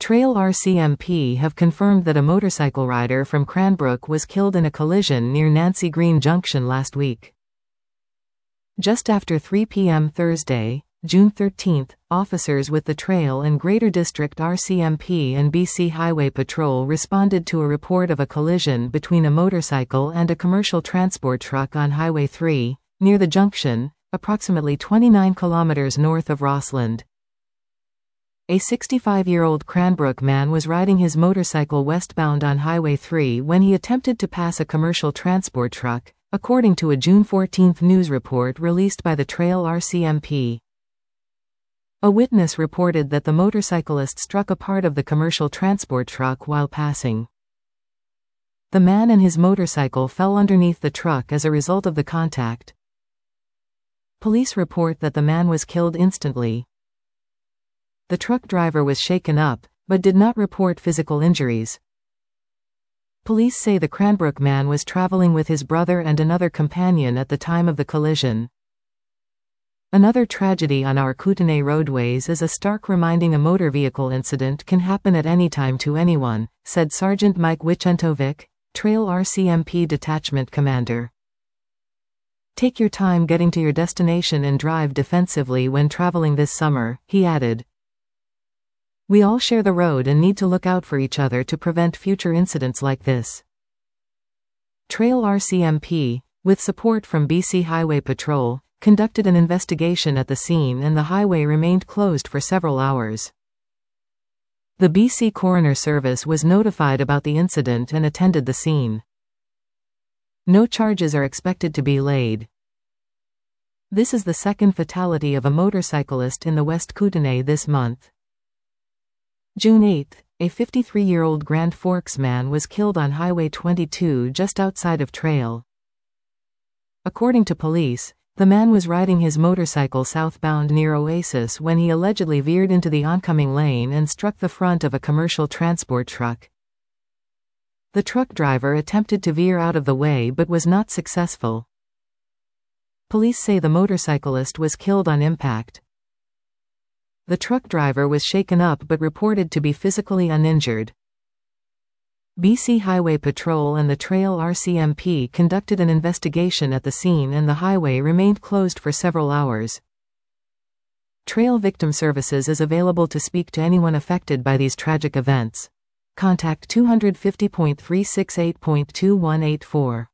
Trail RCMP have confirmed that a motorcycle rider from Cranbrook was killed in a collision near Nancy Green Junction last week. Just after 3 p.m. Thursday, June 13, officers with the Trail and Greater District RCMP and BC Highway Patrol responded to a report of a collision between a motorcycle and a commercial transport truck on Highway 3, near the junction, approximately 29 kilometers north of Rossland. A 65-year-old Cranbrook man was riding his motorcycle westbound on Highway 3 when he attempted to pass a commercial transport truck, according to a June 14 news report released by the Trail RCMP. A witness reported that the motorcyclist struck a part of the commercial transport truck while passing. The man and his motorcycle fell underneath the truck as a result of the contact. Police report that the man was killed instantly. The truck driver was shaken up, but did not report physical injuries. Police say the Cranbrook man was traveling with his brother and another companion at the time of the collision. Another tragedy on our Kootenay roadways is a stark reminding a motor vehicle incident can happen at any time to anyone, said Sergeant Mike Wichentovic, Trail RCMP Detachment Commander. Take your time getting to your destination and drive defensively when traveling this summer, he added. We all share the road and need to look out for each other to prevent future incidents like this. Trail RCMP, with support from BC Highway Patrol, conducted an investigation at the scene and the highway remained closed for several hours. The BC Coroner Service was notified about the incident and attended the scene. No charges are expected to be laid. This is the second fatality of a motorcyclist in the West Kootenay this month. June 8, a 53-year-old Grand Forks man was killed on Highway 22 just outside of Trail. According to police, the man was riding his motorcycle southbound near Oasis when he allegedly veered into the oncoming lane and struck the front of a commercial transport truck. The truck driver attempted to veer out of the way but was not successful. Police say the motorcyclist was killed on impact. The truck driver was shaken up but reported to be physically uninjured. BC Highway Patrol and the Trail RCMP conducted an investigation at the scene and the highway remained closed for several hours. Trail Victim Services is available to speak to anyone affected by these tragic events. Contact 250.368.2184.